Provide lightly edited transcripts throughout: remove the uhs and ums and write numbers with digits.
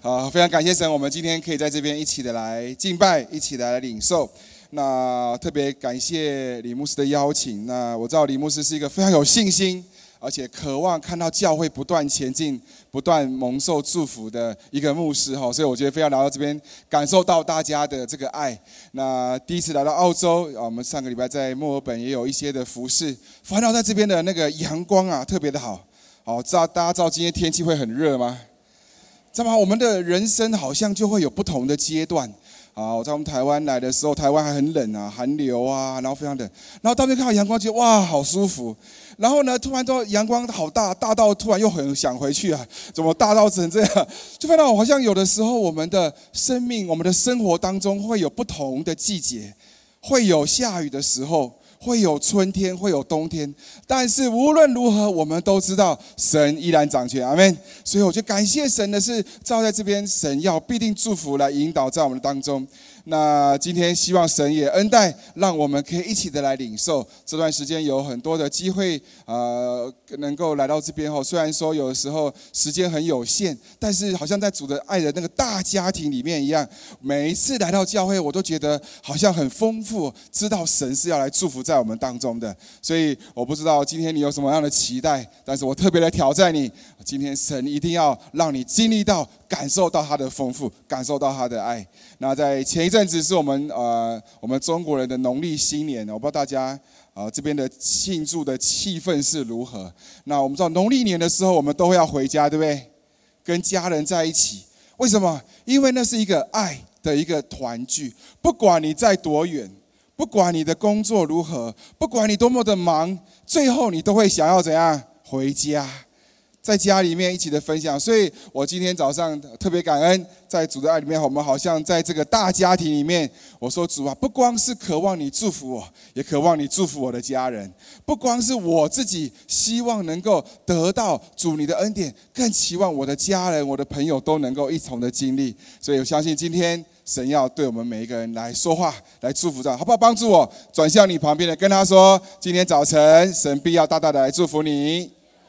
非常感谢神，我们今天可以在这边一起的来敬拜，一起的来领受。那特别感谢李牧师的邀请。那我知道李牧师是一个非常有信心，而且渴望看到教会不断前进、不断蒙受祝福的一个牧师哈，所以我觉得非常来到这边，感受到大家的这个爱。那第一次来到澳洲我们上个礼拜在墨尔本也有一些的服事，反倒在这边的那个阳光特别的好。好，大家知道今天天气会很热吗？知道吗？我们的人生好像就会有不同的阶段。我在我们台湾来的时候，台湾还很冷寒流然后非常冷。然后到那边看到阳光，觉得哇，好舒服。然后呢，突然到阳光好大，大到突然又很想回去怎么大到成这样？就发现好像有的时候我们的生命、我们的生活当中会有不同的季节，会有下雨的时候。会有春天，会有冬天，但是无论如何，我们都知道神依然掌权，阿们。所以我就感谢神的是，照在这边，神要必定祝福来引导在我们的当中。那今天希望神也恩待，让我们可以一起的来领受。这段时间有很多的机会，能够来到这边虽然说有的时候时间很有限，但是好像在主的爱的那个大家庭里面一样。每一次来到教会，我都觉得好像很丰富，知道神是要来祝福在我们当中的。所以我不知道今天你有什么样的期待，但是我特别的挑战你，今天神一定要让你经历到、感受到他的丰富，感受到他的爱。那在前一阵子是我们中国人的农历新年，我不知道大家这边的庆祝的气氛是如何。那我们知道农历年的时候，我们都会要回家，对不对？跟家人在一起。为什么？因为那是一个爱的一个团聚。不管你在多远，不管你的工作如何，不管你多么的忙，最后你都会想要怎样？回家。在家里面一起的分享，所以我今天早上特别感恩，在主的爱里面，我们好像在这个大家庭里面。我说主不光是渴望你祝福我，也渴望你祝福我的家人。不光是我自己希望能够得到主你的恩典，更期望我的家人、我的朋友都能够一同的经历。所以我相信今天神要对我们每一个人来说话，来祝福好不好？帮助我转向你旁边的，跟他说：今天早晨神必要大大的来祝福你。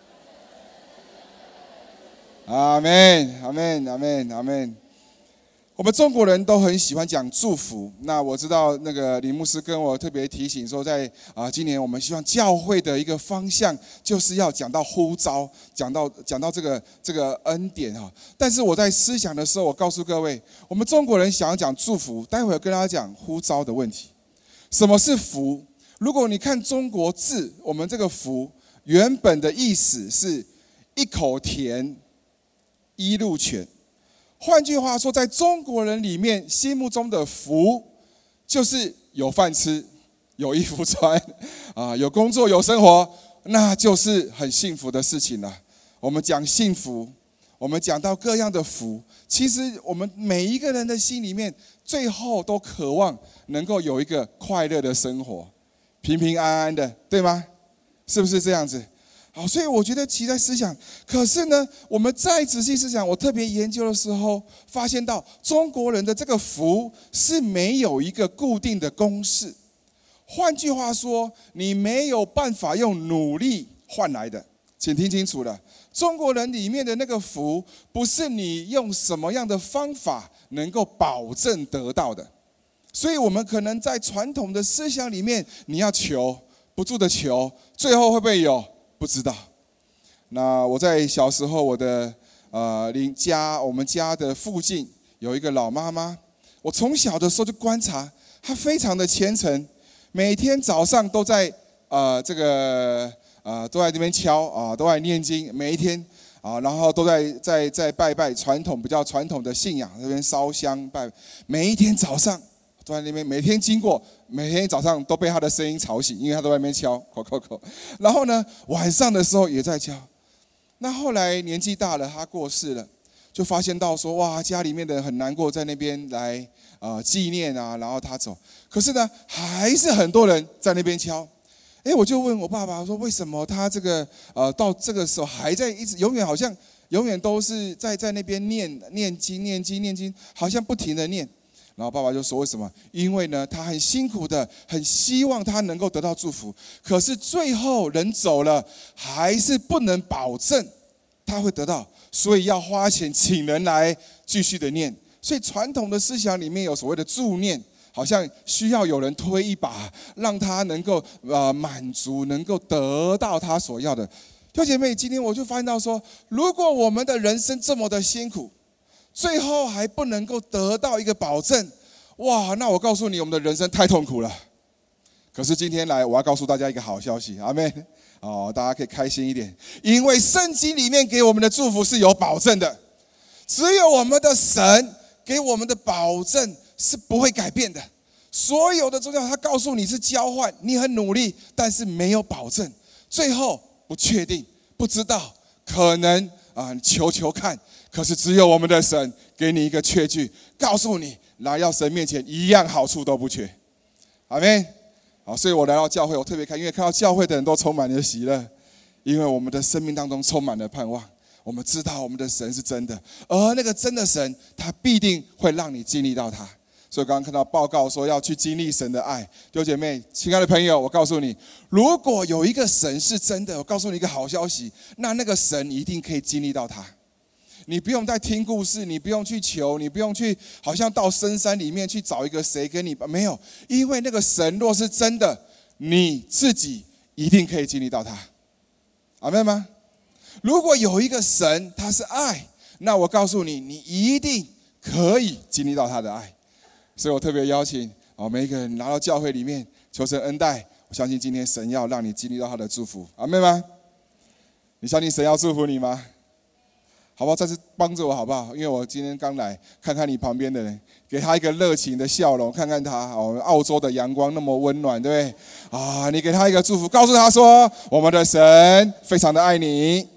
阿们，阿们，阿们，阿们。我们中国人都很喜欢讲祝福。那我知道那个李牧师跟我特别提醒说，在今年我们希望教会的一个方向就是要讲到呼召，讲到这个恩典但是我在思想的时候，我告诉各位，我们中国人想要讲祝福，待会儿跟大家讲呼召的问题。什么是福？如果你看中国字，我们这个福原本的意思是一口甜。一路全，换句话说，在中国人里面心目中的福，就是有饭吃，有衣服穿，有工作，有生活，那就是很幸福的事情了。我们讲幸福，我们讲到各样的福，其实我们每一个人的心里面，最后都渴望能够有一个快乐的生活，平平安安的，对吗？是不是这样子？好，所以我觉得其实在思想，可是呢，我们再仔细思想，我特别研究的时候，发现到中国人的这个福是没有一个固定的公式。换句话说，你没有办法用努力换来的，请听清楚了。中国人里面的那个福，不是你用什么样的方法能够保证得到的。所以我们可能在传统的思想里面，你要求，不住的求，最后会不会有？不知道。那我在小时候，我的我们家的附近有一个老妈妈，我从小的时候就观察她非常的虔诚，每天早上都在都在这边敲都在念经，每一天然后都在拜拜，比较传统的信仰，那边烧香拜，每一天早上都在那边，每天经过，每天早上都被他的声音吵醒，因为他都在那边敲，口。然后呢，晚上的时候也在敲。那后来年纪大了，他过世了，就发现到说，哇，家里面的人很难过，在那边来纪念然后他走。可是呢，还是很多人在那边敲。我就问我爸爸说，为什么他这个到这个时候还在一直永远都是在那边念经，好像不停的念。然后爸爸就说：“为什么？因为呢，他很辛苦的，很希望他能够得到祝福。可是最后人走了，还是不能保证他会得到。 所以要花钱请人来继续的念。所以传统的思想里面有所谓的助念，好像需要有人推一把，让他能够满足，能够得到他所要的。弟兄姐妹，今天我就发现到说，如果我们的人生这么的辛苦，最后还不能够得到一个保证，哇，那我告诉你，我们的人生太痛苦了。可是今天来，我要告诉大家一个好消息，阿们。大家可以开心一点，因为圣经里面给我们的祝福是有保证的，只有我们的神给我们的保证是不会改变的。所有的宗教，他告诉你是交换，你很努力，但是没有保证，最后不确定，不知道，可能求求看。可是只有我们的神给你一个确据，告诉你来到神面前一样好处都不缺，阿们。好，所以我来到教会，我特别因为看到教会的人都充满了喜乐，因为我们的生命当中充满了盼望。我们知道我们的神是真的，而那个真的神，他必定会让你经历到他。所以刚刚看到报告说要去经历神的爱，弟兄姐妹、亲爱的朋友，我告诉你，如果有一个神是真的，我告诉你一个好消息，那个神一定可以经历到他。你不用再听故事，你不用去求，你不用去好像到深山里面去找一个谁跟你，没有，因为那个神若是真的，你自己一定可以经历到他。阿们吗？如果有一个神他是爱，那我告诉你，你一定可以经历到他的爱。所以我特别邀请每一个人来到教会里面，求神恩待。我相信今天神要让你经历到他的祝福，阿们吗？你相信神要祝福你吗？好不好？再次帮助我好不好？因为我今天刚来，看看你旁边的人，给他一个热情的笑容，看看他澳洲的阳光那么温暖，对不对？你给他一个祝福，告诉他说，我们的神非常的爱你。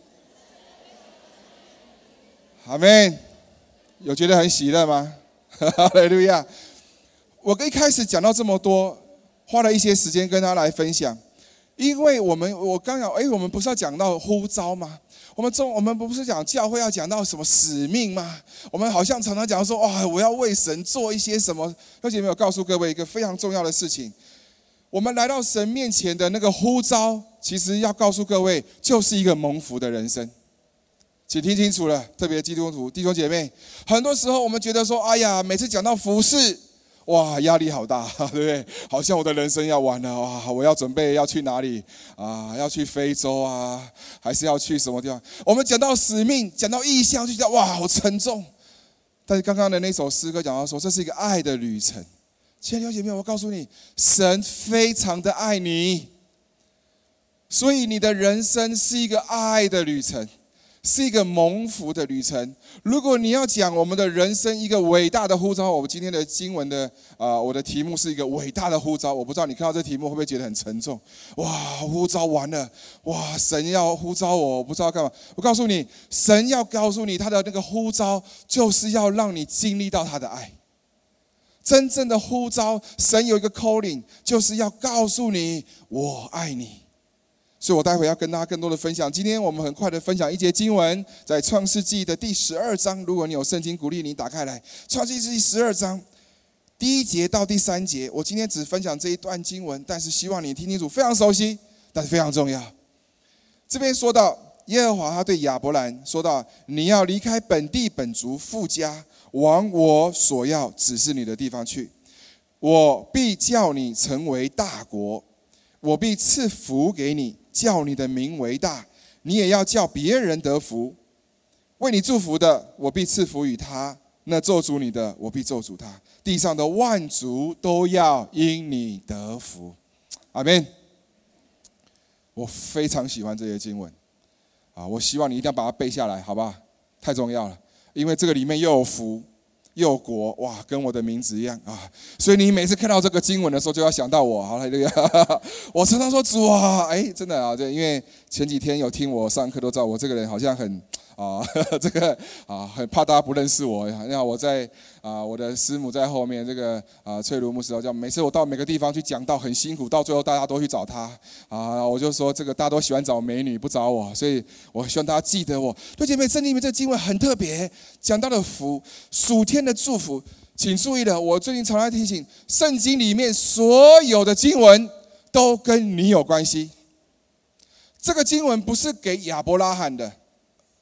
阿们。有觉得很喜乐吗？哈利路亚。我一开始讲到这么多，花了一些时间跟他来分享，因为我刚讲，我们不是要讲到呼召吗？我们不是讲教会要讲到什么使命吗？我们好像常常讲说，我要为神做一些什么。而且没有告诉各位一个非常重要的事情，我们来到神面前的那个呼召，其实要告诉各位，就是一个蒙福的人生。请听清楚了，特别基督徒弟兄姐妹，很多时候我们觉得说，哎呀，每次讲到服事，哇，压力好大，对不对？好像我的人生要完了，哇，我要准备要去哪里要去非洲还是要去什么地方？我们讲到使命，讲到异象，就觉得哇，好沉重。但是刚刚的那首诗歌讲到说，这是一个爱的旅程。亲爱的弟兄姐妹，我告诉你，神非常的爱你，所以你的人生是一个爱的旅程，是一个蒙福的旅程。如果你要讲我们的人生一个伟大的呼召，我们今天的经文的我的题目是一个伟大的呼召。我不知道你看到这题目会不会觉得很沉重？哇，呼召完了，哇，神要呼召我不知道干嘛。我告诉你，神要告诉你他的那个呼召，就是要让你经历到他的爱。真正的呼召，神有一个 calling， 就是要告诉你我爱你。所以我待会要跟大家更多的分享。今天我们很快的分享一节经文，在创世纪的第12章。如果你有圣经，鼓励你打开来。创世纪12章第1节到第3节，我今天只分享这一段经文，但是希望你听清楚，非常熟悉，但是非常重要。这边说到耶和华他对亚伯兰说到，你要离开本地本族父家，往我所要指示你的地方去，我必叫你成为大国，我必赐福给你，叫你的名为大，你也要叫别人得福。为你祝福的，我必赐福与他；那咒诅你的，我必咒诅他。地上的万族都要因你得福。阿们。我非常喜欢这些经文我希望你一定要把它背下来，好不好？太重要了，因为这个里面又有福又有国，哇，跟我的名字一样所以你每次看到这个经文的时候，就要想到我。好了，我常常说主真的对，因为前几天有听我上课都知道，我这个人好像很这个很怕大家不认识我。那我在我的师母在后面，这个翠如牧师叫每次我到每个地方去讲道很辛苦，到最后大家都去找他我就说这个大家都喜欢找美女不找我，所以我希望大家记得我。对姐妹，圣经里面这经文很特别，讲到了福，属天的祝福。请注意了，我最近常常提醒，圣经里面所有的经文都跟你有关系。这个经文不是给亚伯拉罕的，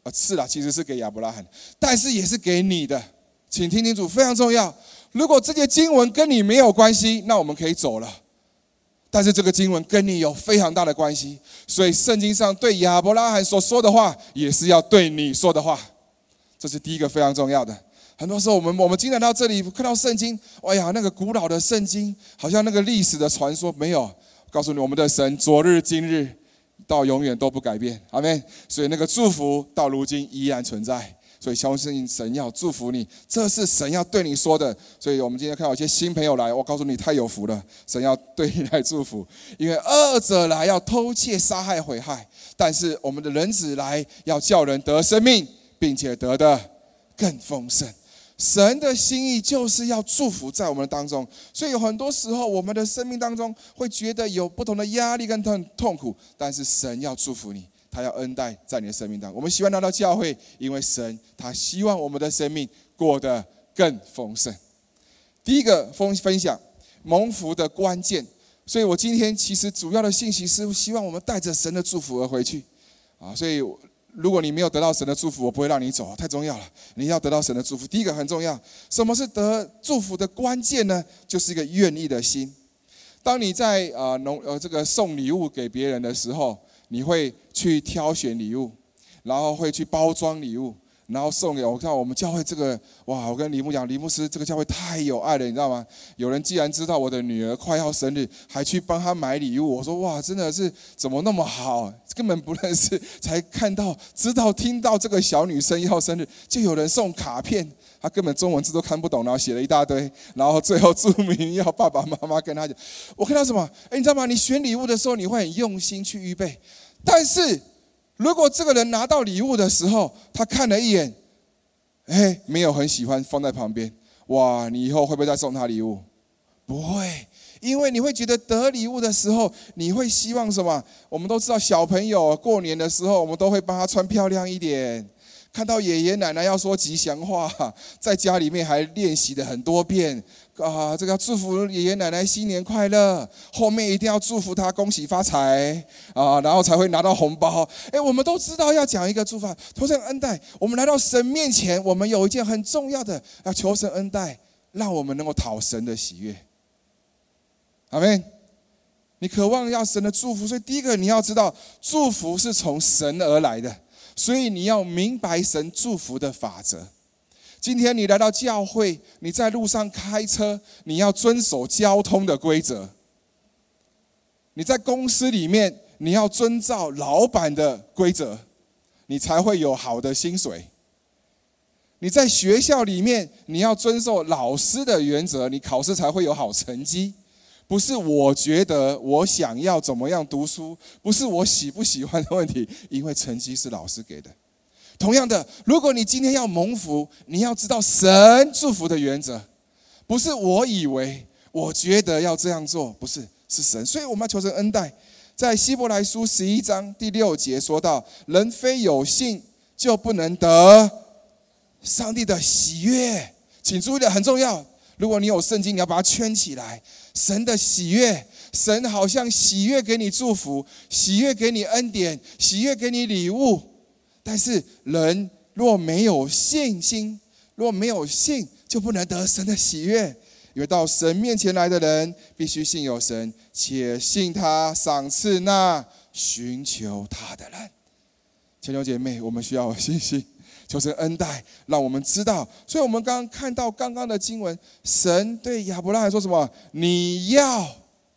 是啦，其实是给亚伯拉罕，但是也是给你的。请听清楚，非常重要。如果这些经文跟你没有关系，那我们可以走了。但是这个经文跟你有非常大的关系，所以圣经上对亚伯拉罕所说的话，也是要对你说的话。这是第一个非常重要的。很多时候我们经常到这里看到圣经，哎呀，那个古老的圣经，好像那个历史的传说，没有。告诉你，我们的神昨日今日到永远都不改变，阿们。所以那个祝福到如今依然存在。所以相信神要祝福你，这是神要对你说的。所以我们今天看到一些新朋友来，我告诉你太有福了，神要对你来祝福。因为恶者来要偷窃杀害毁害，但是我们的人子来要叫人得生命，并且得的更丰盛。神的心意就是要祝福在我们的当中，所以有很多时候我们的生命当中会觉得有不同的压力跟痛苦，但是神要祝福你，他要恩待在你的生命当中。我们喜欢来到教会，因为神他希望我们的生命过得更丰盛。第一个分享蒙福的关键，所以我今天其实主要的信息是希望我们带着神的祝福而回去所以如果你没有得到神的祝福，我不会让你走，太重要了。你要得到神的祝福，第一个很重要。什么是得祝福的关键呢？就是一个愿意的心。当你在这个送礼物给别人的时候，你会去挑选礼物，然后会去包装礼物，然后送给我。看我们教会这个，哇！我跟李牧讲，李牧师这个教会太有爱了，你知道吗？有人既然知道我的女儿快要生日，还去帮她买礼物。我说哇，真的是怎么那么好？根本不认识，才看到、知道、听到这个小女生要生日，就有人送卡片。他根本中文字都看不懂，然后写了一大堆，然后最后注明要爸爸妈妈跟他讲。我看到什么？你知道吗？你选礼物的时候，你会很用心去预备，但是如果这个人拿到礼物的时候，他看了一眼，没有很喜欢，放在旁边，哇，你以后会不会再送他礼物？不会，因为你会觉得得礼物的时候，你会希望什么？我们都知道，小朋友过年的时候，我们都会帮他穿漂亮一点。看到爷爷奶奶要说吉祥话，在家里面还练习了很多遍这个要祝福爷爷奶奶新年快乐，后面一定要祝福他恭喜发财然后才会拿到红包。我们都知道要讲一个祝福，求神恩待。我们来到神面前，我们有一件很重要的，要求神恩待，让我们能够讨神的喜悦。阿们。你渴望要神的祝福，所以第一个你要知道，祝福是从神而来的。所以你要明白神祝福的法则。今天你来到教会，你在路上开车，你要遵守交通的规则。你在公司里面，你要遵照老板的规则，你才会有好的薪水。你在学校里面，你要遵守老师的原则，你考试才会有好成绩。不是我觉得我想要怎么样读书，不是我喜不喜欢的问题，因为成绩是老师给的。同样的，如果你今天要蒙福，你要知道神祝福的原则，不是我以为我觉得要这样做，不是，是神。所以我们要求神恩待。在希伯来书11章第6节说到，人非有信就不能得上帝的喜悦。请注意的很重要，如果你有圣经，你要把它圈起来。神的喜悦，神好像喜悦给你祝福，喜悦给你恩典，喜悦给你礼物。但是人若没有信心，若没有信，就不能得神的喜悦。因为到神面前来的人，必须信有神，且信他赏赐那寻求他的人。弟兄姐妹，我们需要有信心，求神恩待，让我们知道。所以我们刚刚看到刚刚的经文，神对亚伯拉罕说什么？你要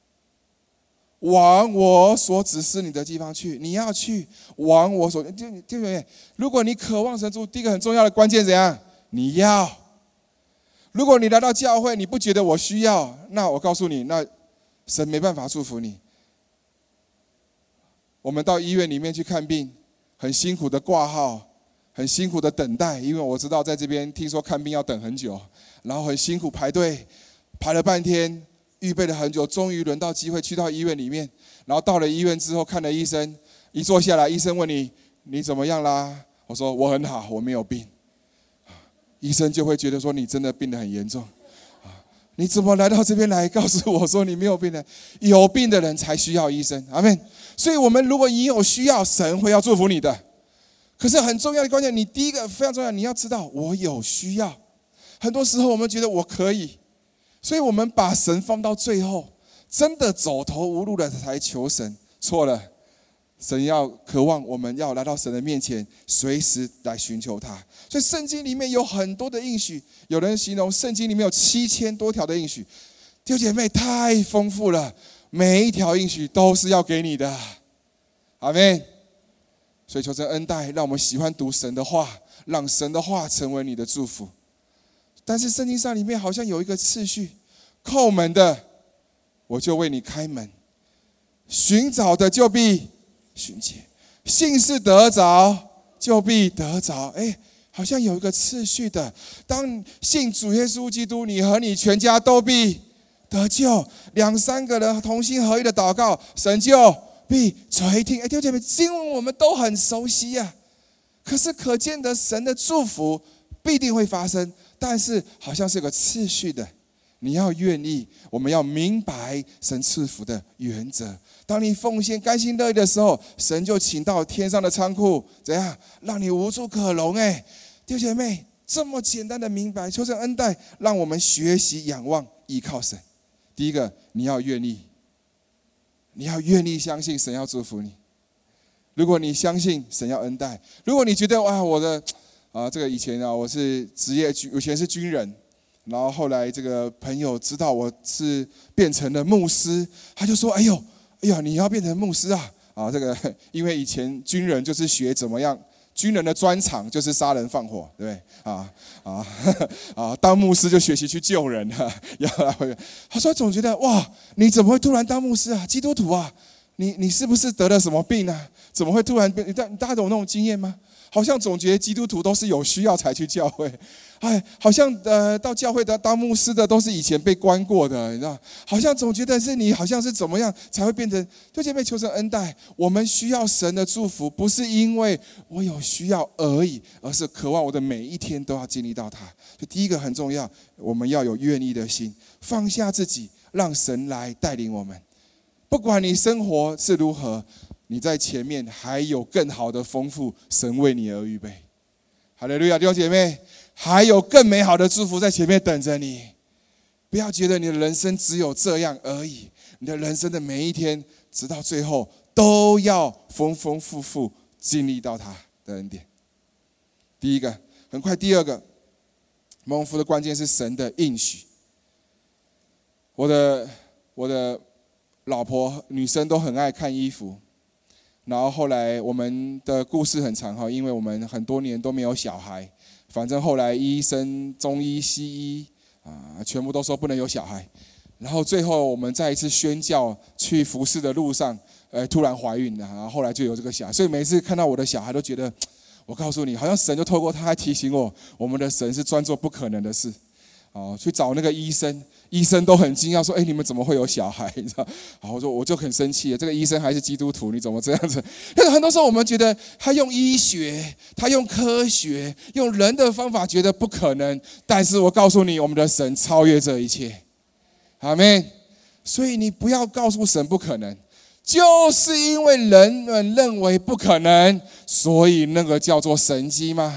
往我所指示你的地方去，你要去往我所。弟兄姐妹，如果你渴望神祝福，第一个很重要的关键怎样？你要。如果你来到教会，你不觉得我需要，那我告诉你，那神没办法祝福你。我们到医院里面去看病，很辛苦的挂号，很辛苦的等待，因为我知道在这边听说看病要等很久，然后很辛苦排队，排了半天，预备了很久，终于轮到机会去到医院里面。然后到了医院之后看了医生，一坐下来，医生问你怎么样啦？我说我很好，我没有病。医生就会觉得说你真的病得很严重，你怎么来到这边来告诉我说你没有病呢？有病的人才需要医生，阿们。所以我们如果你有需要，神会要祝福你的。 可是很重要的关键，你第一个非常重要，你要知道我有需要。很多时候我们觉得我可以，所以我们把神放到最后，真的走投无路了才求神，错了。神要渴望我们要来到神的面前，随时来寻求他。所以圣经里面有很多的应许，有人形容圣经里面有7000多条的应许。弟兄姐妹，太丰富了，每一条应许都是要给你的。阿们。所以求神恩待，让我们喜欢读神的话，让神的话成为你的祝福。但是圣经上里面好像有一个次序，叩门的我就为你开门，寻找的就必寻见，信是得着就必得着。好像有一个次序的，当信主耶稣基督，你和你全家都必得救。2、3个人同心合意的祷告，神就必垂听。弟兄姐妹，经文我们都很熟悉啊，可是可见的神的祝福必定会发生，但是好像是个次序的。你要愿意，我们要明白神赐福的原则。当你奉献甘心乐意的时候，神就请到天上的仓库，怎样让你无处可容？弟兄姐妹，这么简单的明白，求神恩待，让我们学习仰望依靠神。第一个，你要愿意，你要愿意相信神要祝福你。如果你相信神要恩待，如果你觉得哇，我的这个以前我是以前是军人。然后后来这个朋友知道我是变成了牧师，他就说：“哎呀，你要变成牧师啊！这个因为以前军人就是学怎么样，军人的专长就是杀人放火，对不对？当牧师就学习去救人他说总觉得哇，你怎么会突然当牧师啊？基督徒啊，你是不是得了什么病啊？怎么会突然变？大家有那种经验吗？好像总觉得基督徒都是有需要才去教会。”好像到教会的当牧师的都是以前被关过的，你知道？好像总觉得是你好像是怎么样才会变成。弟兄姐妹，求神恩待，我们需要神的祝福，不是因为我有需要而已，而是渴望我的每一天都要经历到它。所以第一个很重要，我们要有愿意的心，放下自己，让神来带领我们。不管你生活是如何，你在前面还有更好的丰富，神为你而预备。哈利路亚，弟兄姐妹，还有更美好的祝福在前面等着你。不要觉得你的人生只有这样而已，你的人生的每一天，直到最后都要丰丰富富经历到他的恩典。第一个，很快第二个，蒙福的关键是神的应许。我的老婆女生都很爱看衣服。然后后来我们的故事很长，因为我们很多年都没有小孩，反正后来医生、中医、西医全部都说不能有小孩。然后最后我们再一次宣教去服侍的路上，突然怀孕了，然后后来就有这个小孩。所以每次看到我的小孩都觉得，我告诉你，好像神就透过他来提醒我，我们的神是专做不可能的事。去找那个医生，医生都很惊讶说：“你们怎么会有小孩？”你知道？我说我就很生气，这个医生还是基督徒，你怎么这样子？但是很多时候我们觉得他用医学，他用科学，用人的方法觉得不可能，但是我告诉你，我们的神超越这一切。阿们。所以你不要告诉神不可能，就是因为人们认为不可能，所以那个叫做神迹吗？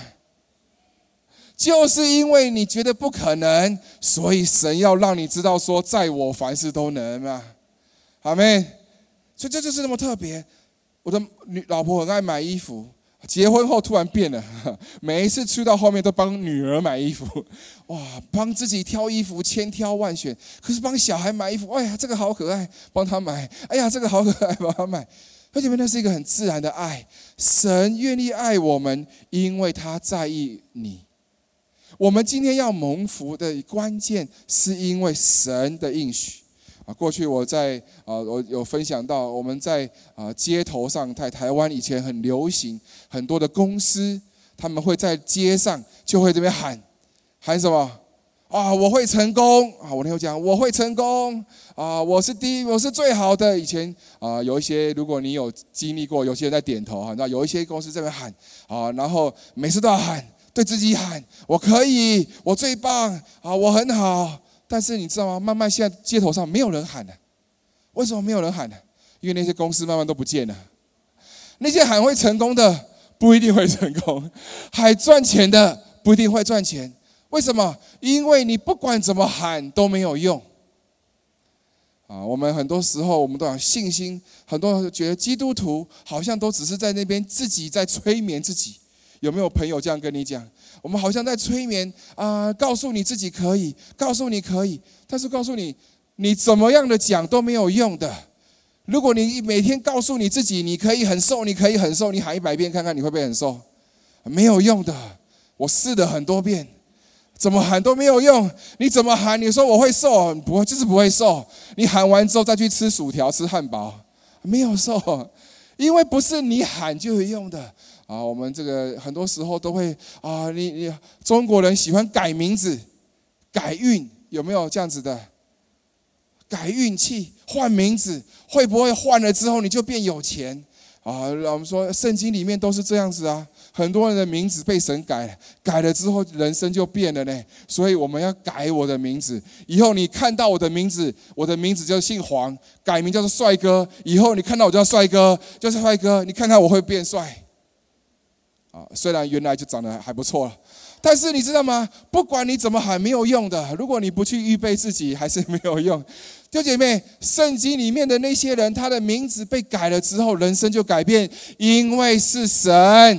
就是因为你觉得不可能，所以神要让你知道说，在我凡事都能嘛。阿们。所以这就是那么特别。我的老婆很爱买衣服，结婚后突然变了，每一次去到后面都帮女儿买衣服，哇，帮自己挑衣服千挑万选，可是帮小孩买衣服，哎呀，这个好可爱，帮他买，哎呀，这个好可爱，帮他买。而且那是一个很自然的爱，神愿意爱我们，因为他在意你。我们今天要蒙福的关键，是因为神的应许。过去我有分享到，我们在街头上，在台湾以前很流行，很多的公司他们会在街上就会这边喊什么我会成功我那时候讲我会成功我是第一，我是最好的。以前有一些，如果你有经历过，有些人在点头那有一些公司这边喊然后每次都要喊。对自己喊我可以，我最棒我很好。但是你知道吗？慢慢现在街头上没有人喊了。为什么没有人喊呢？因为那些公司慢慢都不见了。那些喊会成功的， 不一定会成功，喊赚钱的不一定会赚钱。为什么？因为你不管怎么喊都没有用。我们很多时候我们都有信心，很多人觉得基督徒好像都只是在那边自己在催眠自己。有没有朋友这样跟你讲？我们好像在催眠告诉你自己可以，告诉你可以，但是告诉你，你怎么样的讲都没有用的。如果你每天告诉你自己你可以很瘦，你可以很瘦，你喊100遍看看你会不会很瘦？没有用的。我试了很多遍，怎么喊都没有用。你怎么喊？你说我会瘦，不会，就是不会瘦。你喊完之后再去吃薯条、吃汉堡，没有瘦，因为不是你喊就有用的。我们这个很多时候都会你中国人喜欢改名字、改运，有没有这样子的？改运气、换名字，会不会换了之后你就变有钱？我们说圣经里面都是这样子啊。很多人的名字被神改了之后人生就变了呢。所以我们要改我的名字，以后你看到我的名字就姓黄，改名叫做帅哥，以后你看到我叫帅哥，就是帅哥，你看看我会变帅。虽然原来就长得还不错了，但是你知道吗？不管你怎么喊没有用的，如果你不去预备自己还是没有用。弟兄姐妹，圣经里面的那些人，他的名字被改了之后人生就改变，因为是神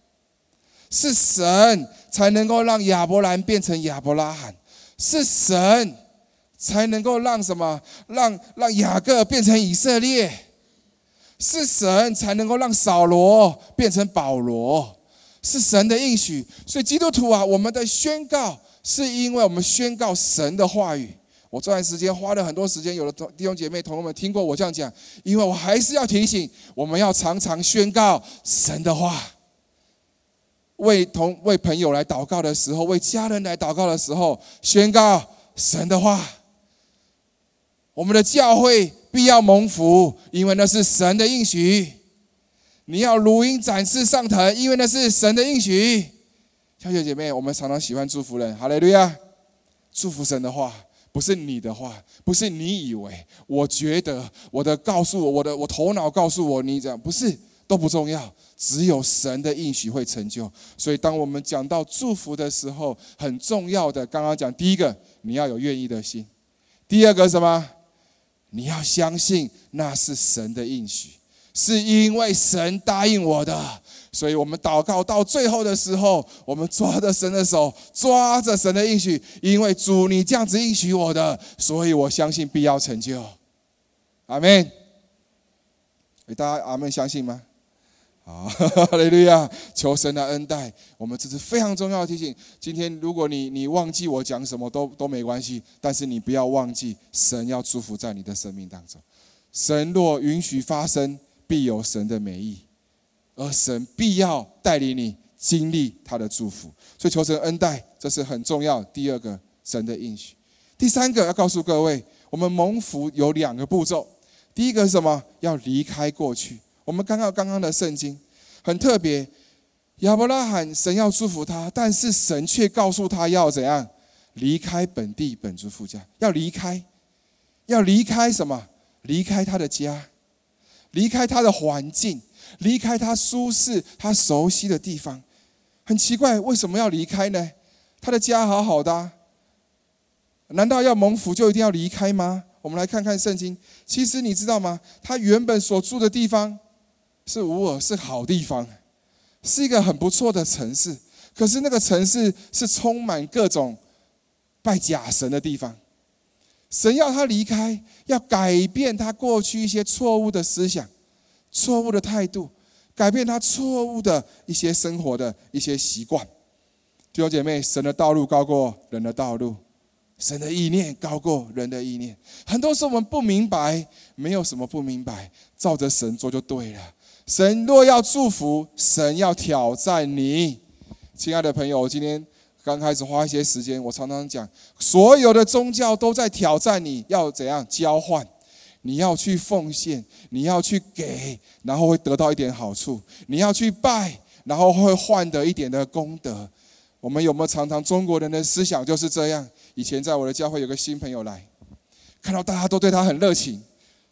才能够让亚伯兰变成亚伯拉罕，是神才能够让什么？让雅各变成以色列，是神才能够让扫罗变成保罗，是神的应许。所以基督徒我们的宣告是因为我们宣告神的话语。我这段时间花了很多时间，有的弟兄姐妹同学们听过我这样讲，因为我还是要提醒，我们要常常宣告神的话。为朋友来祷告的时候，为家人来祷告的时候，宣告神的话。我们的教会必要蒙福，因为那是神的应许。你要如鹰展翅上腾，因为那是神的应许。弟兄姐妹，我们常常喜欢祝福人，哈利路亚！祝福神的话，不是你的话，不是你以为，我觉得，告诉我，我头脑告诉我你这样，不是，都不重要，只有神的应许会成就。所以当我们讲到祝福的时候，很重要的，刚刚讲第一个，你要有愿意的心；第二个什么？你要相信那是神的应许，是因为神答应我的。所以我们祷告到最后的时候，我们抓着神的手，抓着神的应许，因为主你这样子应许我的，所以我相信必要成就。阿们。大家阿们相信吗？好，哈利路亚！求神的恩待我们，这是非常重要的提醒。今天如果你忘记我讲什么都没关系，但是你不要忘记，神要祝福在你的生命当中。神若允许发生，必有神的美意，而神必要带领你经历他的祝福。所以求神恩待，这是很重要。第二个，神的应许。第三个要告诉各位，我们蒙福有2个步骤。第一个是什么？要离开过去。我们刚刚的圣经很特别，亚伯拉罕神要祝福他，但是神却告诉他要怎样？离开本地本族父家，要离开什么？离开他的家，离开他的环境，离开他舒适他熟悉的地方。很奇怪，为什么要离开呢？他的家好好的难道要蒙福就一定要离开吗？我们来看看圣经。其实你知道吗？他原本所住的地方是乌尔，是好地方，是一个很不错的城市。可是那个城市是充满各种拜假神的地方。神要他离开，要改变他过去一些错误的思想、错误的态度，改变他错误的一些生活的一些习惯。弟兄姐妹，神的道路高过人的道路，神的意念高过人的意念。很多时候我们不明白，没有什么不明白，照着神做就对了。神若要祝福，神要挑战你。亲爱的朋友，我今天刚开始花一些时间，我常常讲，所有的宗教都在挑战你要怎样交换，你要去奉献，你要去给，然后会得到一点好处，你要去拜，然后会换得一点的功德。我们有没有常常中国人的思想就是这样？以前在我的教会有个新朋友来，看到大家都对他很热情，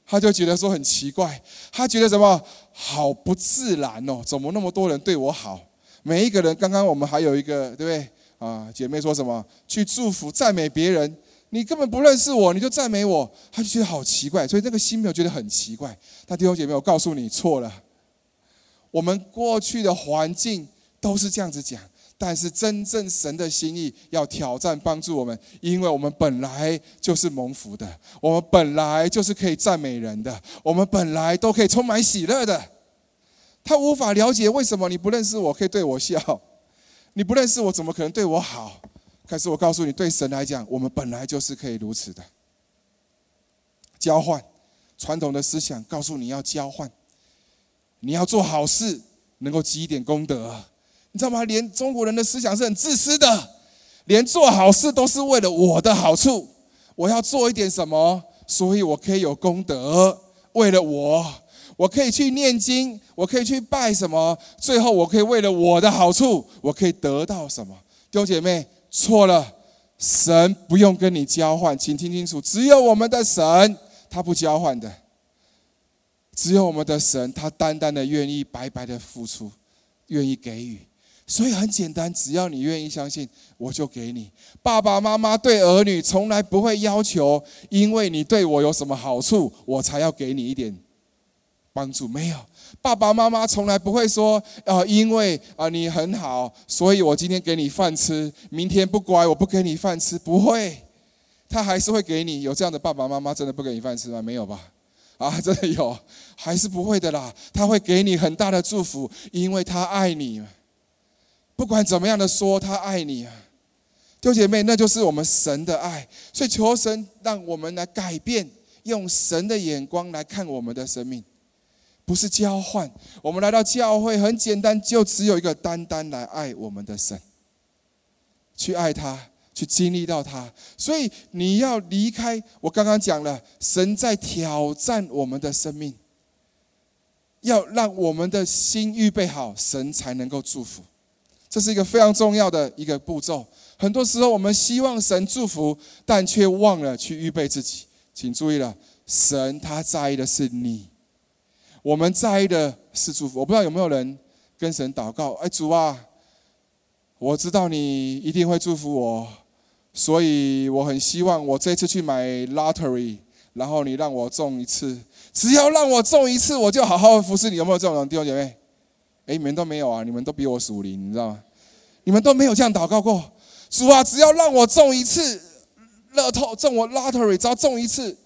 他就觉得说很奇怪，他觉得什么好不自然哦，怎么那么多人对我好？每一个人，刚刚我们还有一个，对不对？姐妹说什么？去祝福、赞美别人，你根本不认识我，你就赞美我，他就觉得好奇怪，所以那个心没有觉得很奇怪。但弟兄姐妹，我告诉你错了，我们过去的环境都是这样子讲。但是真正神的心意要挑战帮助我们，因为我们本来就是蒙福的，我们本来就是可以赞美人的，我们本来都可以充满喜乐的。他无法了解为什么你不认识我可以对我笑，你不认识我怎么可能对我好？可是我告诉你，对神来讲，我们本来就是可以如此的。交换，传统的思想告诉你要交换，你要做好事，能够积一点功德。你知道吗？连中国人的思想是很自私的，连做好事都是为了我的好处。我要做一点什么，所以我可以有功德。为了我可以去念经，我可以去拜什么，最后我可以为了我的好处，我可以得到什么？弟兄姐妹，错了，神不用跟你交换，请听清楚，只有我们的神，他不交换的。只有我们的神，他单单的愿意白白的付出，愿意给予。所以很简单，只要你愿意相信，我就给你。爸爸妈妈对儿女从来不会要求，因为你对我有什么好处，我才要给你一点帮助。没有，爸爸妈妈从来不会说，因为你很好，所以我今天给你饭吃，明天不乖，我不给你饭吃。不会，他还是会给你。有这样的爸爸妈妈真的不给你饭吃吗？没有吧？真的有，还是不会的啦。他会给你很大的祝福，因为他爱你。不管怎么样的说，他爱你弟兄姐妹，那就是我们神的爱。所以求神让我们来改变，用神的眼光来看我们的生命，不是交换。我们来到教会很简单，就只有一个单单来爱我们的神，去爱他，去经历到他。所以你要离开，我刚刚讲了，神在挑战我们的生命，要让我们的心预备好，神才能够祝福。这是一个非常重要的一个步骤。很多时候我们希望神祝福，但却忘了去预备自己。请注意了，神他在意的是你，我们在意的是祝福。我不知道有没有人跟神祷告，主啊，我知道你一定会祝福我，所以我很希望我这次去买 lottery， 然后你让我中一次，只要让我中一次，我就好好服侍你。有没有这种人，弟兄姐妹？你们都没有啊，你们都比我属灵，你知道吗？你们都没有这样祷告过。主啊，只要让我中一次乐透，中我 lottery， 只要中一次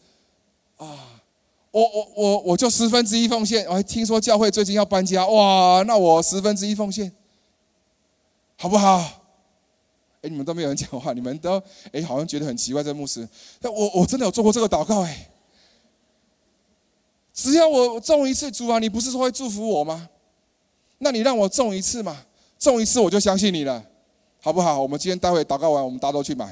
我就1/10奉献。我还听说教会最近要搬家，哇，那我1/10奉献，好不好？你们都没有人讲话，你们都好像觉得很奇怪，这牧师。但我真的有做过这个祷告只要我中一次，主啊，你不是说会祝福我吗？那你让我中一次嘛，中一次我就相信你了，好不好？我们今天待会祷告完，我们大家都去买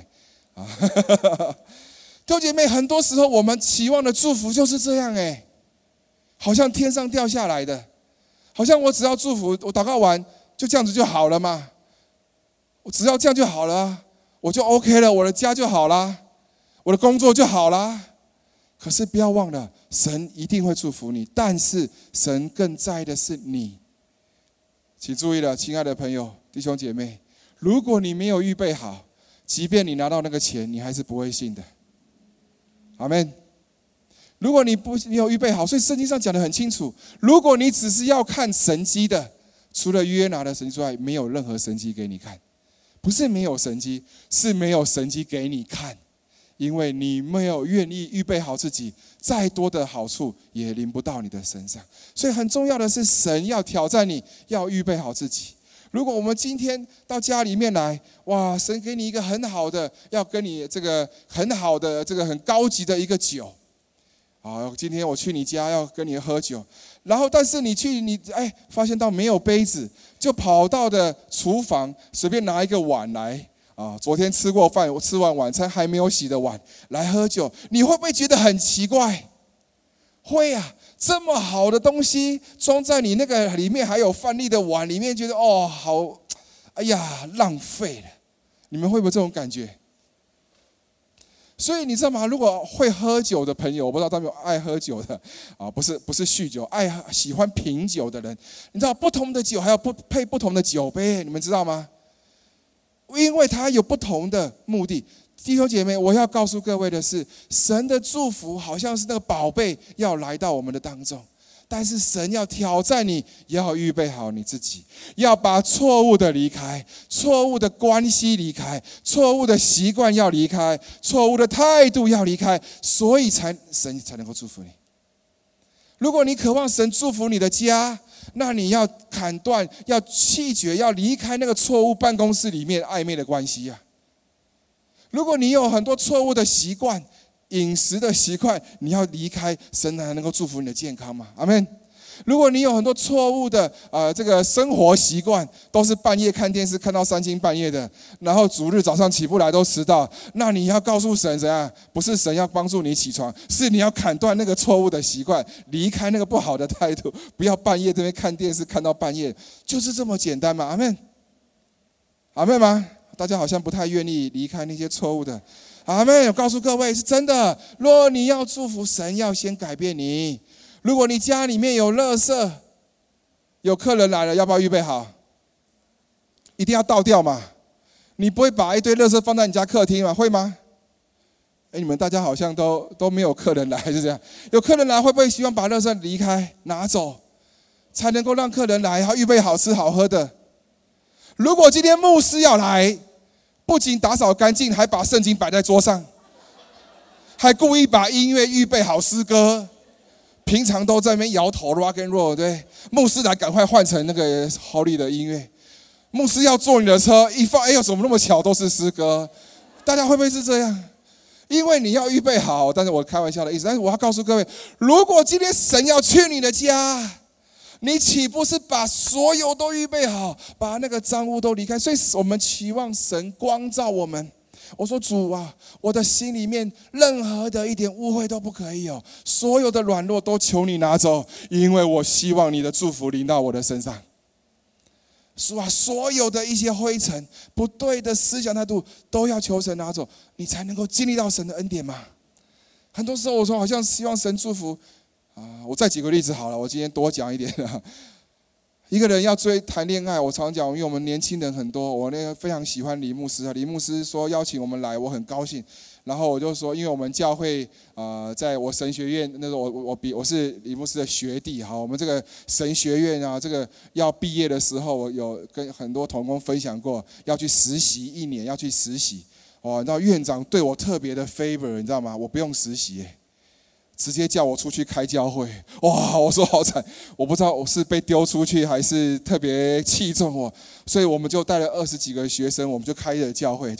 弟兄姐妹，很多时候我们期望的祝福就是这样好像天上掉下来的，好像我只要祝福，我祷告完就这样子就好了嘛，我只要这样就好了我就 OK 了，我的家就好了，我的工作就好了。可是不要忘了，神一定会祝福你，但是神更在意的是你。请注意了，亲爱的朋友、弟兄姐妹，如果你没有预备好，即便你拿到那个钱，你还是不会信的。阿们。如果你没有预备好，所以圣经上讲得很清楚，如果你只是要看神迹的，除了约拿的神迹之外，没有任何神迹给你看。不是没有神迹，是没有神迹给你看，因为你没有愿意预备好自己，再多的好处也临不到你的身上。所以很重要的是，神要挑战你，要预备好自己。如果我们今天到家里面来，哇，神给你一个很好的，要跟你这个很好的这个很高级的一个酒，今天我去你家要跟你喝酒，然后但是你发现到没有杯子，就跑到的厨房随便拿一个碗来昨天吃过饭，我吃完晚餐还没有洗的碗来喝酒，你会不会觉得很奇怪？会这么好的东西装在你那个里面还有饭粒的碗里面，觉得好，浪费了。你们会不会这种感觉？ 所以你知道吗？如果会喝酒的朋友，我不知道他们有爱喝酒的啊，不是酗酒，喜欢品酒的人，你知道不同的酒还要配不同的酒杯，你们知道吗？因为它有不同的目的。弟兄姐妹，我要告诉各位的是，神的祝福好像是那个宝贝要来到我们的当中，但是神要挑战你，也要预备好你自己，要把错误的离开，错误的关系离开，错误的习惯要离开，错误的态度要离开，所以神才能够祝福你。如果你渴望神祝福你的家，那你要砍断，要弃绝，要离开那个错误办公室里面暧昧的关系啊。如果你有很多错误的习惯，饮食的习惯，你要离开，神才能够祝福你的健康嘛。阿们。如果你有很多错误的这个生活习惯，都是半夜看电视看到3更半夜的，然后主日早上起不来都迟到，那你要告诉神怎样？不是神要帮助你起床，是你要砍断那个错误的习惯，离开那个不好的态度，不要半夜这边看电视看到半夜，就是这么简单嘛。阿们，阿们吗？大家好像不太愿意离开那些错误的。阿们，我告诉各位是真的，若你要祝福，神要先改变你。如果你家里面有垃圾，有客人来了，要不要预备好？一定要倒掉嘛。你不会把一堆垃圾放在你家客厅嘛？会吗？你们大家好像都没有客人来，是这样。有客人来，会不会希望把垃圾离开拿走，才能够让客人来，然后预备好吃好喝的？如果今天牧师要来，不仅打扫干净，还把圣经摆在桌上，还故意把音乐预备好诗歌。平常都在那边摇头 rock and roll， 对，牧师来赶快换成那个 Holy 的音乐。牧师要坐你的车，一放，哎呦，怎么那么巧都是诗歌？大家会不会是这样？因为你要预备好，但是我开玩笑的意思。但是我要告诉各位，如果今天神要去你的家，你岂不是把所有都预备好，把那个脏污都离开？所以我们期望神光照我们。我说主啊，我的心里面任何的一点污秽都不可以有，所有的软弱都求你拿走，因为我希望你的祝福临到我的身上。主啊，所有的一些灰尘、不对的思想态度都要求神拿走，你才能够经历到神的恩典嘛。很多时候我说好像希望神祝福我再举个例子好了，我今天多讲一点一个人要谈恋爱，我常讲，因为我们年轻人很多，我那个非常喜欢李牧师啊。李牧师说邀请我们来，我很高兴。然后我就说，因为我们教会在我神学院，那时候我是李牧师的学弟哈。我们这个神学院啊，这个要毕业的时候，我有跟很多同工分享过，要去实习1年，要去实习。你知道院长对我特别的 favor， 你知道吗？我不用实习直接叫我出去开教会，哇！我说好惨，我不知道我是被丢出去还是特别器重我，所以我们就带了20几个学生，我们就开始教会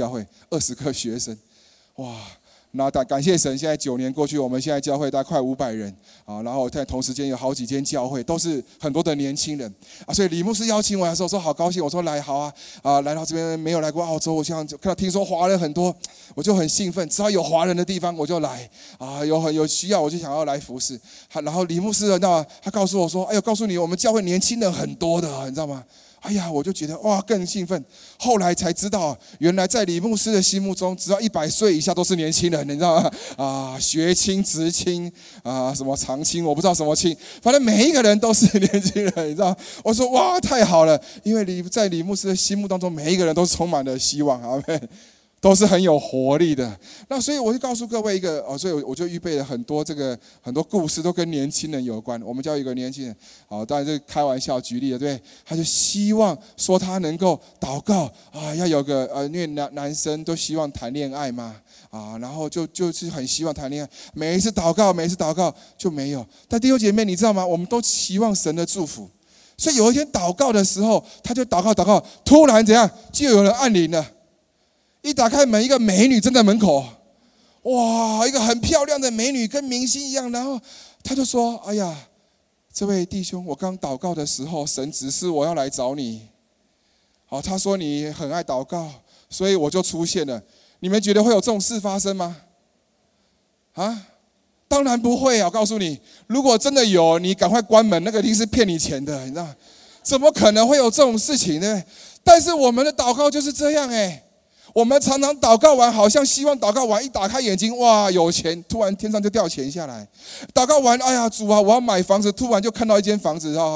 ，20个学生，哇！那感谢神，现在9年过去，我们现在教会大概快500人然后在同时间有好几间教会，都是很多的年轻人所以李牧师邀请我的时候，我说好高兴，我说来好来到这边没有来过澳洲，我想看到听说华人很多，我就很兴奋，只要有华人的地方我就来有需要我就想要来服侍。然后李牧师你知道吗？他告诉我说，哎呦，告诉你我们教会年轻人很多的你知道吗？哎呀，我就觉得哇，更兴奋。后来才知道，原来在李牧师的心目中，只要100岁以下都是年轻人，你知道吗？学青、职青什么长青，我不知道什么青，反正每一个人都是年轻人，你知道吗？我说哇，太好了，因为在李牧师的心目当中，每一个人都是充满了希望，阿们。都是很有活力的。那所以我就告诉各位一个所以我就预备了很多故事，都跟年轻人有关。我们教一个年轻人当然是开玩笑举例的，对，他就希望说他能够祷告要有个因为男生都希望谈恋爱嘛然后就是很希望谈恋爱，每一次祷告就没有。但弟兄姐妹，你知道吗？我们都期望神的祝福，所以有一天祷告的时候，他就祷告，突然怎样，就有人按铃了。一打开门，一个美女站在门口，哇，一个很漂亮的美女，跟明星一样。然后他就说：“哎呀，这位弟兄，我刚祷告的时候，神指示我要来找你。他说你很爱祷告，所以我就出现了。你们觉得会有这种事发生吗？当然不会我告诉你，如果真的有，你赶快关门，那个一定是骗你钱的，你知道吗？怎么可能会有这种事情呢？但是我们的祷告就是这样我们常常祷告完，好像希望祷告完一打开眼睛，哇，有钱，突然天上就掉钱下来。祷告完，哎呀，主啊，我要买房子，突然就看到一间房子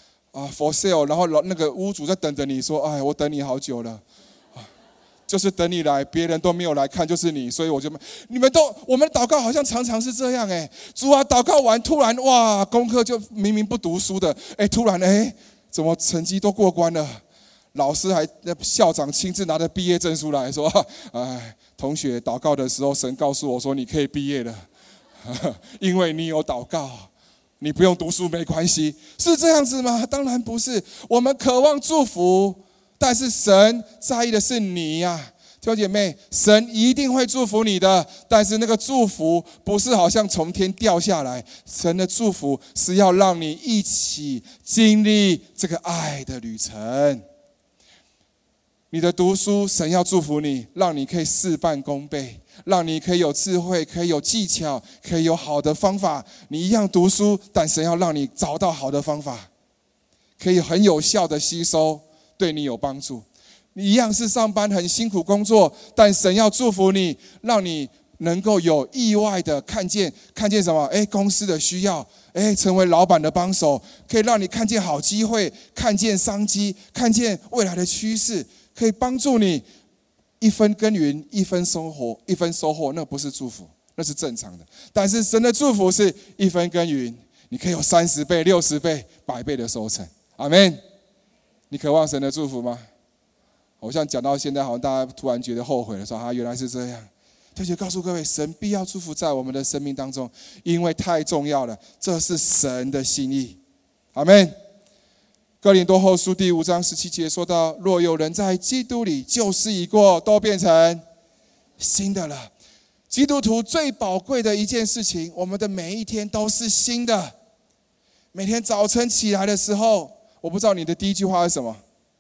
for sale， 然后那个屋主在等着你说，哎，我等你好久了，就是等你来，别人都没有来看，就是你，所以我们祷告好像常常是这样主啊，祷告完突然哇，功课就明明不读书的，突然怎么成绩都过关了？老师校长亲自拿着毕业证书来说，同学祷告的时候，神告诉我说你可以毕业了，因为你有祷告，你不用读书没关系，是这样子吗？当然不是，我们渴望祝福，但是神在意的是你呀。弟兄姐妹，神一定会祝福你的，但是那个祝福不是好像从天掉下来，神的祝福是要让你一起经历这个爱的旅程。你的读书，神要祝福你，让你可以事半功倍，让你可以有智慧，可以有技巧，可以有好的方法。你一样读书，但神要让你找到好的方法，可以很有效的吸收，对你有帮助。你一样是上班很辛苦工作，但神要祝福你，让你能够有意外的看见什么？公司的需要，成为老板的帮手，可以让你看见好机会，看见商机，看见未来的趋势。可以帮助你一分耕耘一分收获，那不是祝福，那是正常的。但是神的祝福是一分耕耘，你可以有30倍、60倍、100倍的收成。阿们。你渴望神的祝福吗？好像讲到现在，好像大家突然觉得后悔的时候，原来是这样。就告诉各位，神必要祝福在我们的生命当中，因为太重要了，这是神的心意。阿们。哥林多后书第5章17节说到，若有人在基督里，旧事已过，都变成新的了。基督徒最宝贵的一件事情，我们的每一天都是新的。每天早晨起来的时候，我不知道你的第一句话是什么？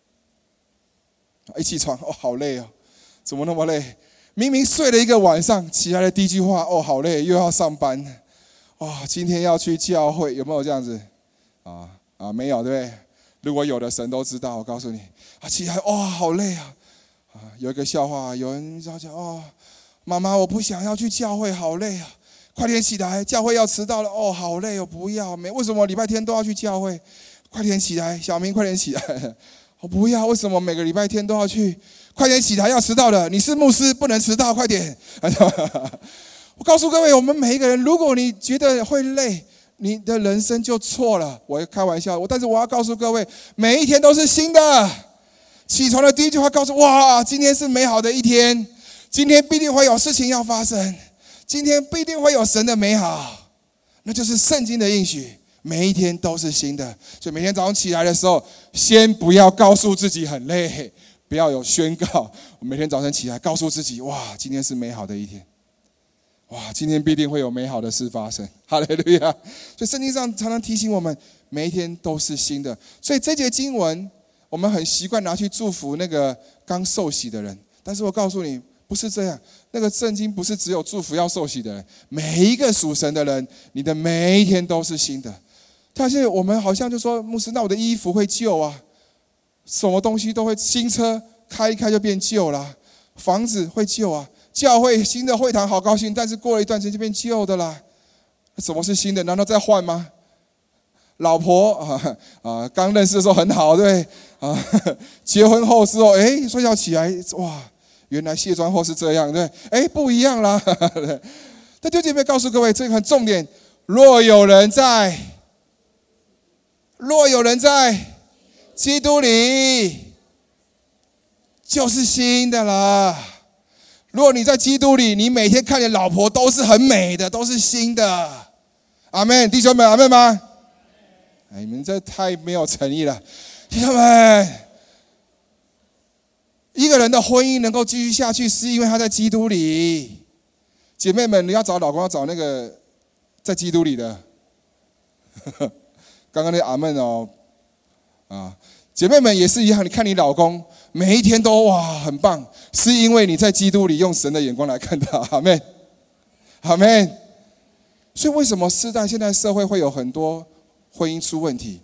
一起床，好累怎么那么累？明明睡了一个晚上，起来的第一句话，好累，又要上班，今天要去教会，有没有这样子？没有，对不对？如果有的，神都知道。我告诉你，起来，好累有一个笑话，有人讲妈妈，我不想要去教会，好累快点起来，教会要迟到了，好累不要，为什么礼拜天都要去教会？快点起来，小明，快点起来。我不要，为什么每个礼拜天都要去？快点起来，要迟到了，你是牧师，不能迟到，快点。我告诉各位，我们每一个人，如果你觉得会累，你的人生就错了。我开玩笑，但是我要告诉各位，每一天都是新的。起床的第一句话告诉哇，今天是美好的一天，今天必定会有事情要发生，今天必定会有神的美好，那就是圣经的应许。每一天都是新的，所以每天早上起来的时候，先不要告诉自己很累，不要有宣告。我每天早晨起来告诉自己，哇，今天是美好的一天，哇，今天必定会有美好的事发生。哈利路亚！所以圣经上常常提醒我们，每一天都是新的。所以这节经文，我们很习惯拿去祝福那个刚受洗的人，但是我告诉你，不是这样。那个圣经不是只有祝福要受洗的人，每一个属神的人，你的每一天都是新的。但是我们好像就说，牧师，那我的衣服会旧什么东西都会，新车开一开就变旧了，房子会旧教会新的会堂好高兴，但是过了一段时间就变旧的啦。什么是新的？难道再换吗？老婆刚认识的时候很好，对结婚后之后，睡觉起来，哇，原来卸妆后是这样，对，不一样啦。但弟兄姐妹告诉各位，这个很重点，若有人在基督里，就是新的了。如果你在基督里，你每天看见老婆都是很美的，都是新的。阿们，弟兄们，阿们吗？你们这太没有诚意了，弟兄们。一个人的婚姻能够继续下去，是因为他在基督里。姐妹们，你要找老公，要找那个在基督里的。刚刚那阿们姐妹们也是一样，你看你老公每一天都哇很棒，是因为你在基督里用神的眼光来看他。阿们，阿们。所以为什么现在社会会有很多婚姻出问题？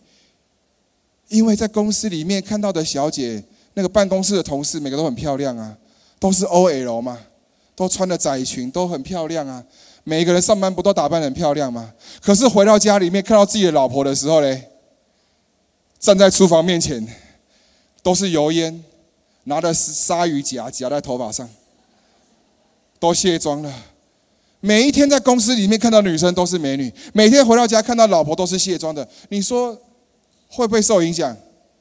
因为在公司里面看到的小姐，那个办公室的同事，每个都很漂亮都是 OL 嘛，都穿的窄裙，都很漂亮啊。每一个人上班不都打扮得很漂亮吗？可是回到家里面看到自己的老婆的时候嘞，站在厨房面前，都是油烟，拿着鲨鱼夹在头发上，都卸妆了。每一天在公司里面看到女生都是美女，每天回到家看到老婆都是卸妆的，你说会不会受影响？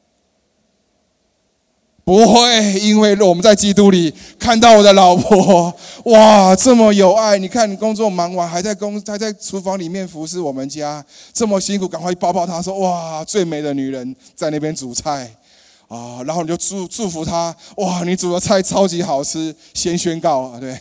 不会，因为我们在基督里看到我的老婆，哇，这么有爱！你看，你工作忙完还在厨房里面服侍我们家，这么辛苦，赶快抱抱她，说哇，最美的女人在那边煮菜啊，然后你就祝福她，哇，你煮的菜超级好吃，先宣告，对，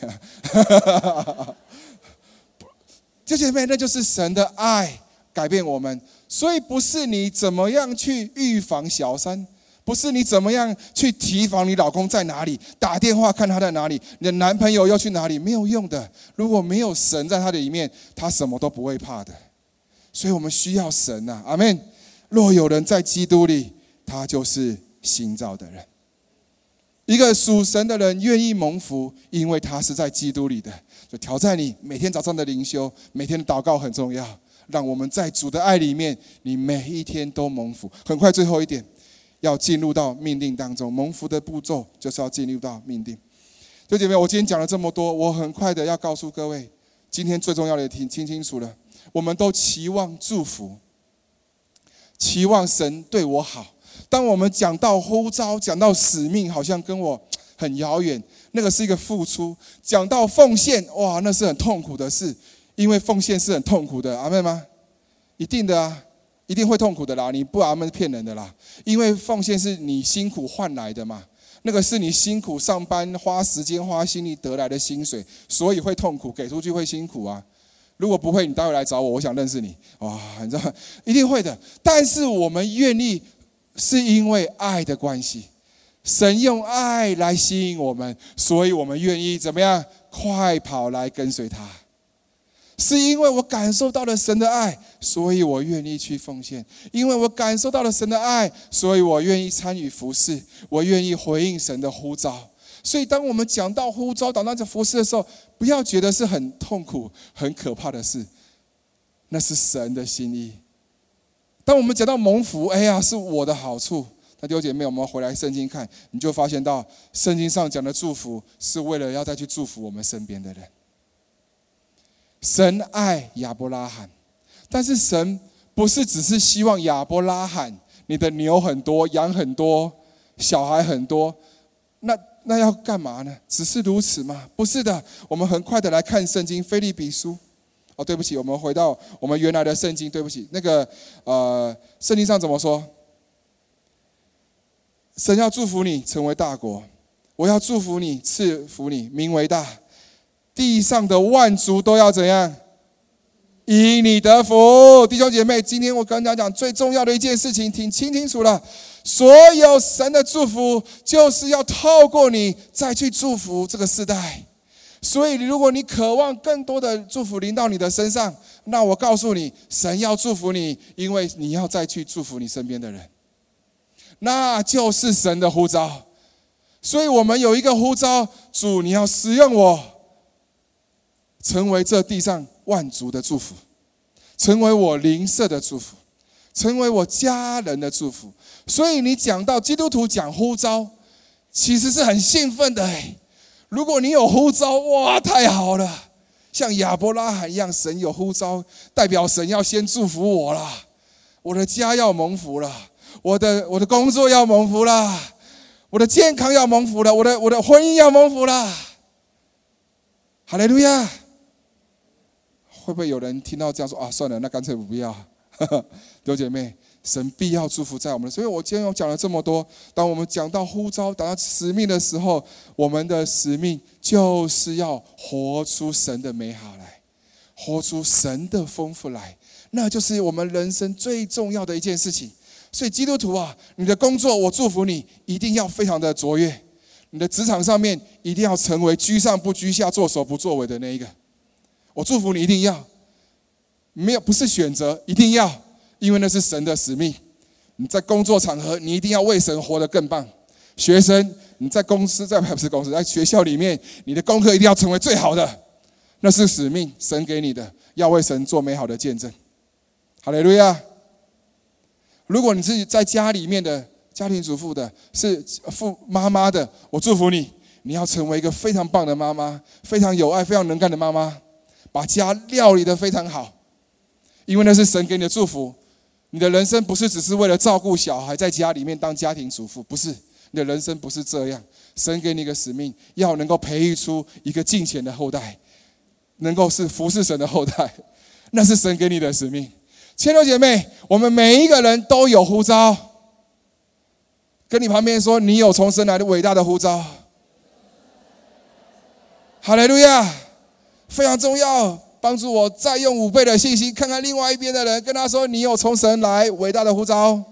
弟兄姐妹，那就是神的爱改变我们，所以不是你怎么样去预防小三。不是你怎么样去提防你老公在哪里，打电话看他在哪里，你的男朋友要去哪里，没有用的。如果没有神在他的里面，他什么都不会怕的。所以我们需要神啊，阿们。若有人在基督里，他就是新造的人。一个属神的人愿意蒙福，因为他是在基督里的。就挑战你每天早上的灵修，每天的祷告很重要，让我们在主的爱里面，你每一天都蒙福。很快最后一点，要进入到命定当中，蒙福的步骤就是要进入到命定。弟兄姐妹，我今天讲了这么多，我很快的要告诉各位，今天最重要的听清楚了，我们都期望祝福，期望神对我好。当我们讲到呼召，讲到使命，好像跟我很遥远，那个是一个付出。讲到奉献，哇，那是很痛苦的事，因为奉献是很痛苦的，阿们吗？一定的啊。一定会痛苦的啦，你不阿们骗人的啦，因为奉献是你辛苦换来的嘛，那个是你辛苦上班花时间花心力得来的薪水，所以会痛苦，给出去会辛苦啊。如果不会，你待会来找我，我想认识你，哇，你知道一定会的。但是我们愿意，是因为爱的关系，神用爱来吸引我们，所以我们愿意怎么样？快跑来跟随他。是因为我感受到了神的爱，所以我愿意去奉献。因为我感受到了神的爱，所以我愿意参与服事，我愿意回应神的呼召。所以当我们讲到呼召，讲到这服事的时候，不要觉得是很痛苦很可怕的事，那是神的心意。当我们讲到蒙福，哎呀，是我的好处，那弟兄姐妹，我们回来圣经看，你就发现到圣经上讲的祝福是为了要再去祝福我们身边的人。神爱亚伯拉罕，但是神不是只是希望亚伯拉罕你的牛很多，羊很多，小孩很多，那要干嘛呢？只是如此吗？不是的。我们很快的来看圣经腓立比书。哦，对不起，我们回到我们原来的圣经。对不起，那个圣经上怎么说？神要祝福你成为大国，我要祝福你，赐福你，名为大。地上的万族都要怎样？因你得福。弟兄姐妹，今天我跟大家讲最重要的一件事情，听清楚了。所有神的祝福，就是要透过你再去祝福这个世代。所以如果你渴望更多的祝福临到你的身上，那我告诉你，神要祝福你，因为你要再去祝福你身边的人，那就是神的呼召。所以我们有一个呼召，主，你要使用我，成为这地上万族的祝福，成为我邻舍的祝福，成为我家人的祝福。所以你讲到基督徒讲呼召，其实是很兴奋的。如果你有呼召，哇，太好了！像亚伯拉罕一样，神有呼召，代表神要先祝福我啦，我的家要蒙福了，我的工作要蒙福了，我的健康要蒙福了，我的婚姻要蒙福了。哈利路亚！会不会有人听到这样说啊？算了，那干脆不要。弟兄姐妹，神必要祝福在我们。所以我今天讲了这么多，当我们讲到呼召、讲到使命的时候，我们的使命就是要活出神的美好来，活出神的丰富来，那就是我们人生最重要的一件事情。所以基督徒啊，你的工作我祝福你，一定要非常的卓越。你的职场上面一定要成为居上不居下、作首不作尾的那一个。我祝福你一定要，没有不是选择，一定要，因为那是神的使命。你在工作场合，你一定要为神活得更棒。学生， 你在公司，不是公司，在学校里面，你的功课一定要成为最好的，那是使命，神给你的，要为神做美好的见证。哈利路亚！如果你是在家里面的家庭主妇的，是妈妈的，我祝福你，你要成为一个非常棒的妈妈，非常有爱、非常能干的妈妈，把家料理得非常好，因为那是神给你的祝福。你的人生不是只是为了照顾小孩，在家里面当家庭主妇，不是，你的人生不是这样。神给你一个使命，要能够培育出一个敬虔的后代，能够是服侍神的后代，那是神给你的使命。亲爱的姐妹，我们每一个人都有呼召，跟你旁边说，你有从神来的伟大的呼召。哈利路亚，非常重要。帮助我再用5倍的信心，看看另外一边的人，跟他说：“你有从神来伟大的呼召。”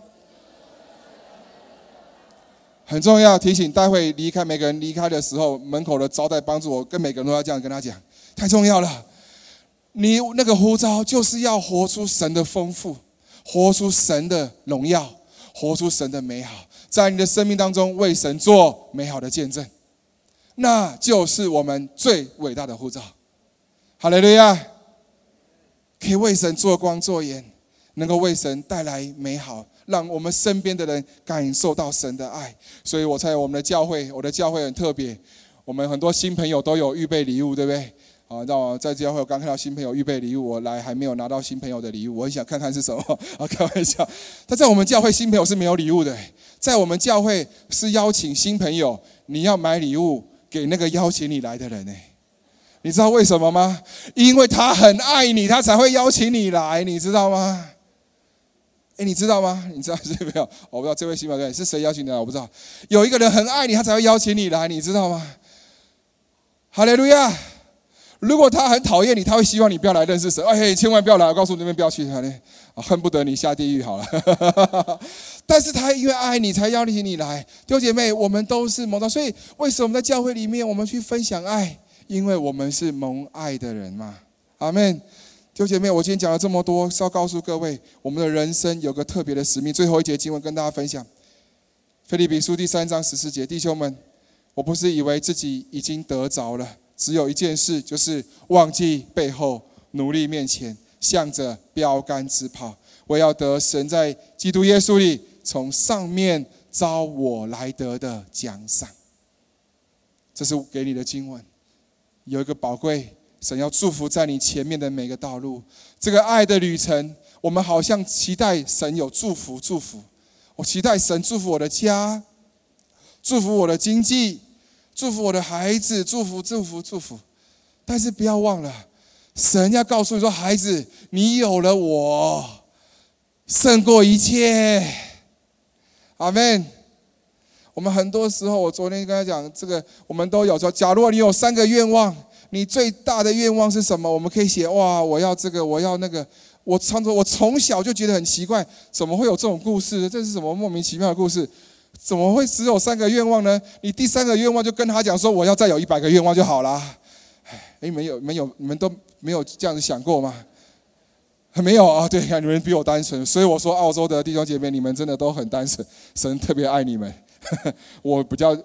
很重要，提醒待会离开，每个人离开的时候，门口的招待帮助我，跟每个人都要这样跟他讲，太重要了。你那个呼召就是要活出神的丰富，活出神的荣耀，活出神的美好，在你的生命当中为神做美好的见证，那就是我们最伟大的呼召。哈利路亚！可以为神做光做盐，能够为神带来美好，让我们身边的人感受到神的爱。所以我在我们的教会，我的教会很特别，我们很多新朋友都有预备礼物，对不对？让我在教会我刚看到新朋友预备礼物，我来还没有拿到新朋友的礼物，我很想看看是什么。开玩笑，但在我们教会新朋友是没有礼物的，在我们教会是邀请新朋友，你要买礼物给那个邀请你来的人。你知道为什么吗？因为他很爱你，他才会邀请你来，你知道吗？你知道吗？你知道是没有？我不知道这位新朋友是谁邀请你来，我不知道。有一个人很爱你，他才会邀请你来，你知道吗？哈利路亚！如果他很讨厌你，他会希望你不要来认识神。千万不要来！我告诉你们，不要去，恨不得你下地狱好了。但是他因为爱你，才邀请你来。弟兄姐妹，我们都是蒙召，所以为什么在教会里面我们去分享爱？因为我们是蒙爱的人嘛。阿们。弟兄姐妹，我今天讲了这么多，是要告诉各位，我们的人生有个特别的使命。最后一节经文跟大家分享，腓立比书第3章14节，弟兄们，我不是以为自己已经得着了，只有一件事，就是忘记背后，努力面前，向着标杆直跑。我要得神在基督耶稣里从上面召我来得的奖赏。这是给你的经文，有一个宝贵，神要祝福在你前面的每个道路。这个爱的旅程，我们好像期待神有祝福。我期待神祝福我的家，祝福我的经济，祝福我的孩子，祝福。但是不要忘了，神要告诉你说，孩子，你有了我，胜过一切。阿们。我们很多时候，我昨天跟他讲，这个我们都有说，假如你有3个愿望，你最大的愿望是什么？我们可以写，我要这个，我要那个。我从小就觉得很奇怪，怎么会有这种故事？这是什么莫名其妙的故事？怎么会只有3个愿望呢？你第3个愿望就跟他讲说，我要再有100个愿望就好了。你们都没有这样子想过吗？没有啊，对，你们比我单纯，所以我说澳洲的弟兄姐妹，你们真的都很单纯，神特别爱你们。我比较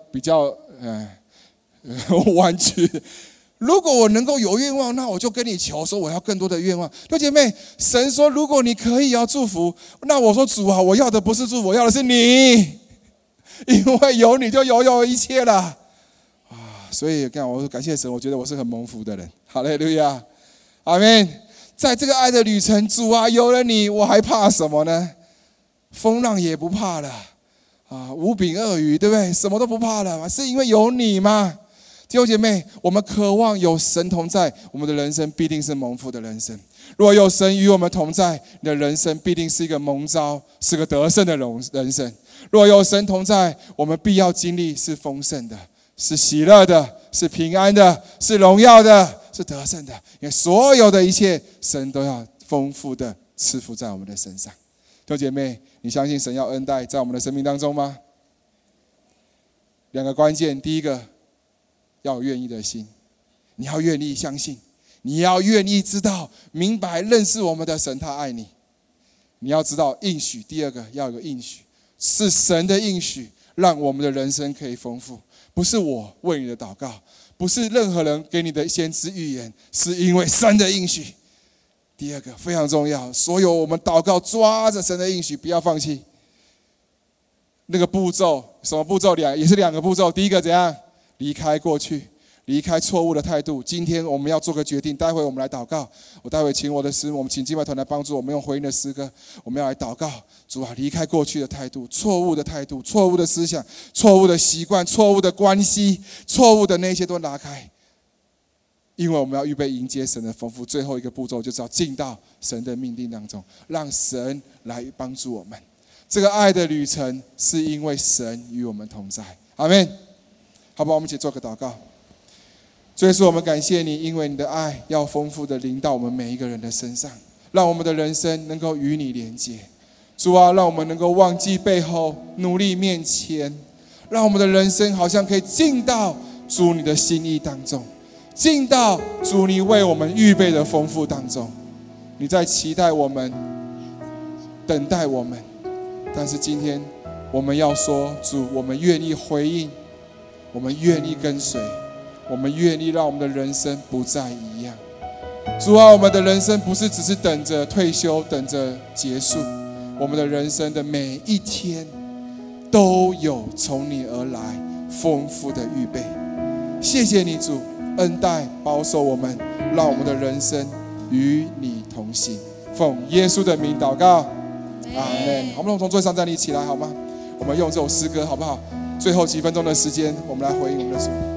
弯曲。如果我能够有愿望，那我就跟你求说我要更多的愿望。弟兄姐妹，神说如果你可以要祝福，那我说主啊，我要的不是祝福，我要的是你，因为有你就有一切了。所以我感谢神，我觉得我是很蒙福的人。哈利路亚，阿们。在这个爱的旅程，主啊，有了你，我还怕什么呢？风浪也不怕了，五饼二鱼，对不对？什么都不怕了，是因为有你吗？弟兄姐妹，我们渴望有神同在，我们的人生必定是蒙福的人生。如果有神与我们同在，你的人生必定是一个蒙召，是个得胜的人生。如果有神同在，我们必要经历是丰盛的，是喜乐的，是平安的，是荣耀的，是得胜的。因为所有的一切，神都要丰富的赐福在我们的身上。弟兄姐妹，你相信神要恩待在我们的生命当中吗？2个关键，第一个，要有愿意的心，你要愿意相信，你要愿意知道、明白、认识我们的神，他爱你。你要知道应许，第2个要有个应许，是神的应许，让我们的人生可以丰富。 不是我为你的祷告，不是任何人给你的先知预言，是因为神的应许。第二个非常重要，所有我们祷告抓着神的应许，不要放弃。那个步骤，什么步骤？也是两个步骤。第一个怎样？离开过去，离开错误的态度。今天我们要做个决定，待会我们来祷告。我待会请我们请敬拜团来帮助我们用回应的诗歌，我们要来祷告。主啊，离开过去的态度，错误的态度，错误的思想，错误的习惯，错误的关系，错误的那些都拿开。因为我们要预备迎接神的丰富，最后一个步骤就是要进到神的命定当中，让神来帮助我们。这个爱的旅程是因为神与我们同在。阿们。好吧，我们一起做个祷告。主耶稣，我们感谢你，因为你的爱要丰富的临到我们每一个人的身上，让我们的人生能够与你连接。主啊，让我们能够忘记背后，努力面前，让我们的人生好像可以进到主你的心意当中，进到主你为我们预备的丰富当中。你在期待我们，等待我们，但是今天我们要说，主，我们愿意回应，我们愿意跟随，我们愿意让我们的人生不再一样。主啊，我们的人生不是只是等着退休，等着结束，我们的人生的每一天都有从你而来丰富的预备。谢谢你，主，恩待保守我们，让我们的人生与你同行。奉耶稣的名祷告，阿们。好，我们从座位上站立起来好吗？我们用这首诗歌好不好？最后几分钟的时间，我们来回应我们的主。